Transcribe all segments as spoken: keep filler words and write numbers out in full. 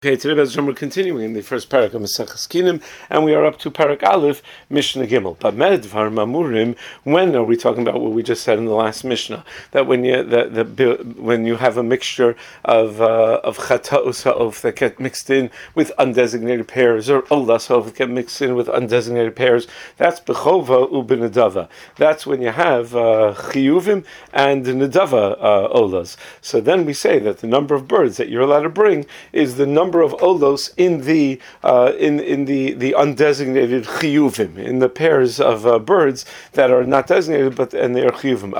Okay, today Bezra we're continuing in the first parak of Maseches Kinim, and we are up to parak Aleph, Mishnah Gimel. But Medvar Mamurim, when are we talking about what we just said in the last Mishnah? That when you that the when you have a mixture of uh, of Chataos ha'of that get mixed in with undesignated pairs, or Olas ha'of that get mixed in with undesignated pairs, that's Bechova u'benedava. That's when you have uh, Chiyuvim and Nedava uh, Olas. So then we say that the number of birds that you're allowed to bring is the number of olos in the uh, in in the, the undesignated chiyuvim, in the pairs of uh, birds that are not designated but and they are chiyuvim.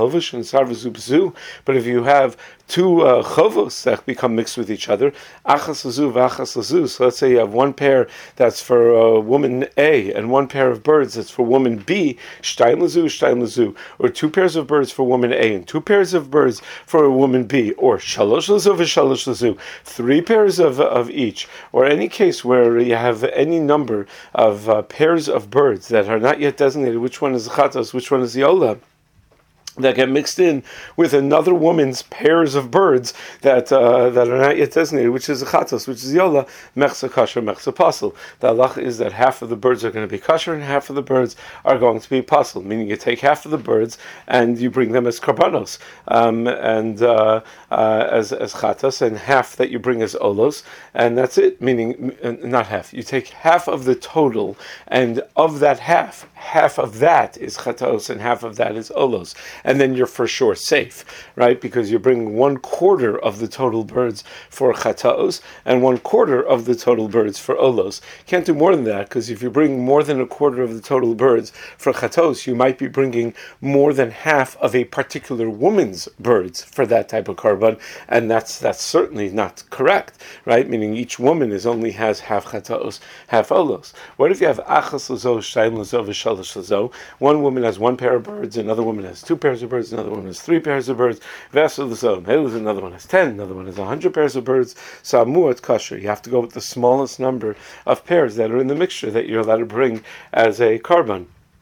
But if you have two uh, chovos that become mixed with each other, achas lazu v'achas lazu. So let's say you have one pair that's for uh, woman A and one pair of birds that's for woman B, shtayim lazu, shtayim lazu, or two pairs of birds for woman A and two pairs of birds for a woman B, or shalosh lazu v'shalosh lazu, three pairs of of each, or any case where you have any number of uh, pairs of birds that are not yet designated, which one is the chatos, which one is the ola, that get mixed in with another woman's pairs of birds that uh, that are not yet designated, which is a chatos, which is yola, mechsa kasher, mechsa pasul. The halacha is that half of the birds are going to be kasher and half of the birds are going to be pasul, meaning you take half of the birds and you bring them as karbanos, um, and uh, uh, as as chatos, and half that you bring as olos, and that's it, meaning uh, not half. You take half of the total, and of that half, half of that is chatos and half of that is olos. And then you're for sure safe, right? Because you're bringing one quarter of the total birds for chataos and one quarter of the total birds for olos. Can't do more than that, because if you bring more than a quarter of the total birds for chataos, you might be bringing more than half of a particular woman's birds for that type of carbon, and that's that's certainly not correct, right? Meaning each woman is only has half chataos, half olos. What if you have achas lazo, shtayim lazo, v'shalosh lazo? One woman has one pair of birds, another woman has two pairs of birds, another one has three pairs of birds, vessel the zone, another one has ten, another one has a hundred pairs of birds, samuat kasher. You have to go with the smallest number of pairs that are in the mixture that you're allowed to bring as a carbon.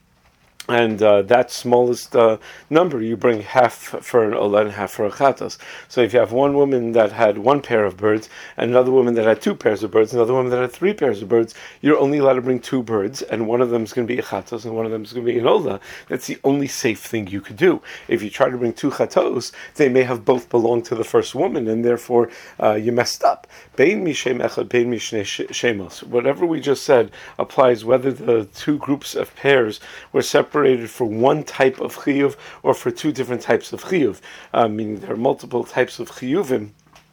And uh, that smallest uh, number, you bring half for an ola and half for a chatos. So if you have one woman that had one pair of birds, and another woman that had two pairs of birds, another woman that had three pairs of birds, you're only allowed to bring two birds, and one of them is going to be a chatos, and one of them is going to be an ola. That's the only safe thing you could do. If you try to bring two chatos, they may have both belonged to the first woman, and therefore uh, you messed up. Bein mishem echad, bein mishnei shemos. Whatever we just said applies whether the two groups of pairs were separated for one type of chiyuv or for two different types of chiyuv. Uh, meaning there are multiple types of chiyuvim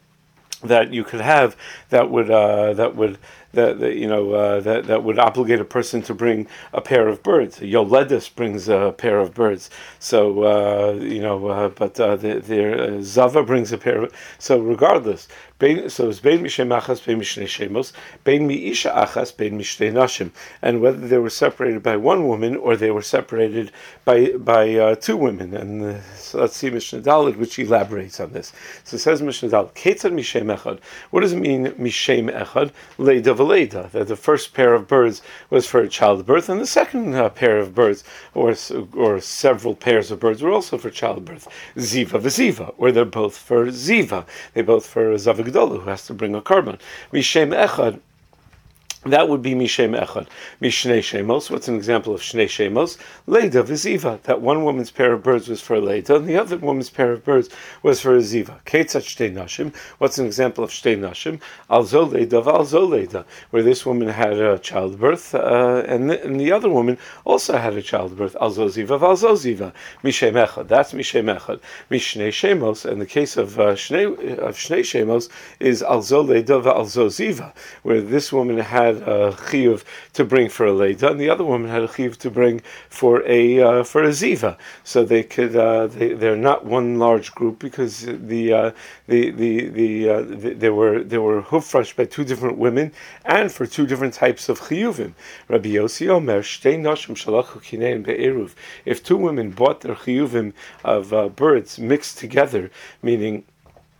that you could have that would uh, that would that, that you know uh, that that would obligate a person to bring a pair of birds. Yoledus brings a pair of birds, so uh, you know. Uh, but uh, the, the uh, Zava brings a pair of. So regardless, bein, so it's bein mishem achas, bein mishnei shemos, bein mi isha achas, bein mishnei nashim, and whether they were separated by one woman or they were separated by by uh, two women. And uh, so let's see Mishnah Daled, which elaborates on this. So it says Mishnah Daled, Ketzad mishem echad. What does it mean mishem echad? Leida v'leida. That the first pair of birds was for childbirth, and the second uh, pair of birds, or or several pairs of birds, were also for childbirth. Ziva v'ziva, or they're both for ziva. They both for Zava Gdola, who has to bring a carbon. Mishem echad. That would be Mishem Echad. Mishnei Shemos, what's an example of Shnei Shemos? Leida v'ziva. That one woman's pair of birds was for Leida, and the other woman's pair of birds was for a Ziva. Ketzat Shtei Nashim, what's an example of Shtei Nashim? Alzo Leida v'alzo Leida, where this woman had a childbirth, uh, and, the, and the other woman also had a childbirth. Alzo Ziva v'alzo Ziva. Mishem Echad, that's Mishem Echad. Mishnei Shemos, and the case of uh, Shnei, of Shnei Shemos is Alzo Leida v'alzo Ziva, where this woman had a chiyuv to bring for a leida, and the other woman had a chiyuv to bring for a uh, for a ziva. So they could uh, they they're not one large group because the uh, the the the, uh, the they were they were hufresh by two different women and for two different types of chiyuvim. Rabbi Yossi Omer shtei nashim shalachu kinein be'eruv. If two women bought their chiyuvim of uh, birds mixed together, meaning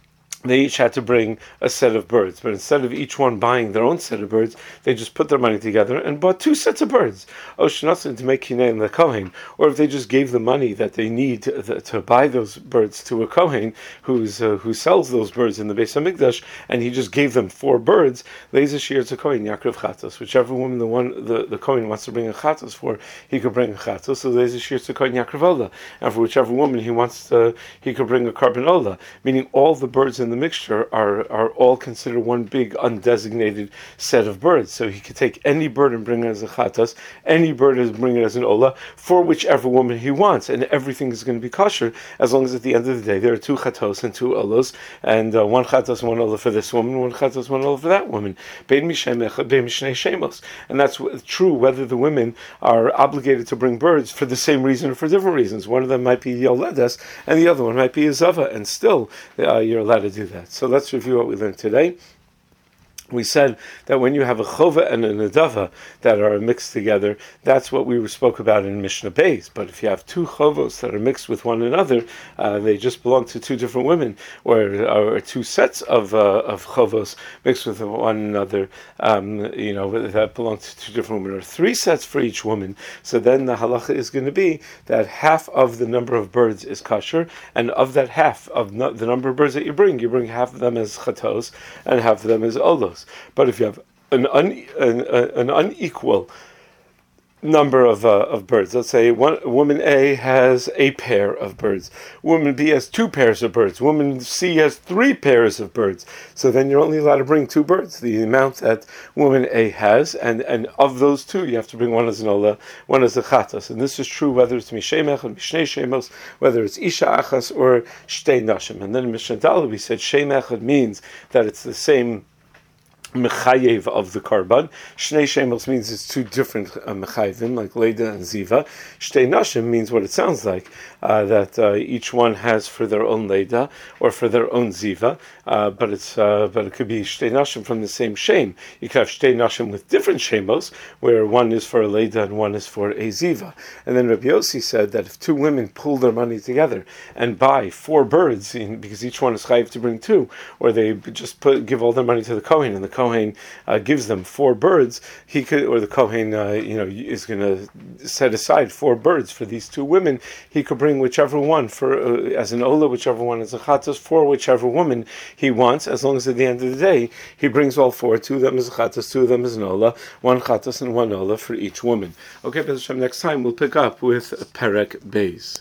they each had to bring a set of birds. But instead of each one buying their own set of birds, they just put their money together and bought two sets of birds. Oh, Shnasin to make Kinei the Kohen. Or if they just gave the money that they need to, to buy those birds to a Kohen who's uh, who sells those birds in the Beis HaMikdash, and he just gave them four birds, Leiza Shir to Kohen, Yaakov Chatos. Whichever woman the one the, the Kohen wants to bring a Chatos for, he could bring a Chatos. So Leiza Shir to Kohen, Yaakov Ola. And for whichever woman he wants to, he could bring a Carbon Ola. Meaning all the birds in the mixture are, are all considered one big undesignated set of birds. So he could take any bird and bring it as a chatas, any bird and bring it as an ola, for whichever woman he wants, and everything is going to be kosher, as long as at the end of the day there are two chatos and two olas, and uh, one chatas and one ola for this woman, one chatas and one ola for that woman. Bein mishem echad, bein mishnei shemos. And that's true whether the women are obligated to bring birds for the same reason or for different reasons. One of them might be yoledas, and the other one might be a zava, and still uh, you're allowed to do that. So let's review what we learned today. We said that when you have a chova and a nadava that are mixed together, that's what we spoke about in Mishnah Beis. But if you have two chovos that are mixed with one another, uh, they just belong to two different women, or, or two sets of uh, of chovos mixed with one another, um, you know, that belong to two different women, or three sets for each woman. So then the halacha is going to be that half of the number of birds is kosher, and of that half of no, the number of birds that you bring, you bring half of them as chatos and half of them as olos. But if you have an, un, an, an unequal number of uh, of birds, let's say one woman A has a pair of birds, woman B has two pairs of birds, woman C has three pairs of birds, so then you're only allowed to bring two birds, the amount that woman A has, and, and of those two you have to bring one as an ola, one as a chatas, and this is true whether it's mishemech or mishnei shemos, whether it's isha achas or shtei nashim. And then in Mishnah Dalet we said shemech means that it's the same mechayev of the karban. Shnei shemos means it's two different uh, mechayevim, like Leda and Ziva. Shtei nashim means what it sounds like, uh, that uh, each one has for their own Leda or for their own Ziva, uh, but it's uh, but it could be shtei nashim from the same shem. You could have shtei nashim with different shemos, where one is for a Leda and one is for a Ziva. And then Rabbi Yossi said that if two women pool their money together and buy four birds, in, because each one is chayiv to bring two, or they just put give all their money to the Kohen, and the Kohen uh, gives them four birds, he could, or the Kohen, uh, you know, is going to set aside four birds for these two women. He could bring whichever one for uh, as an ola, whichever one as a chatas, for whichever woman he wants, as long as at the end of the day he brings all four. Two of them as a chatas, two of them as an ola, one chatas and one ola for each woman. Okay, but next time we'll pick up with Perek Beis.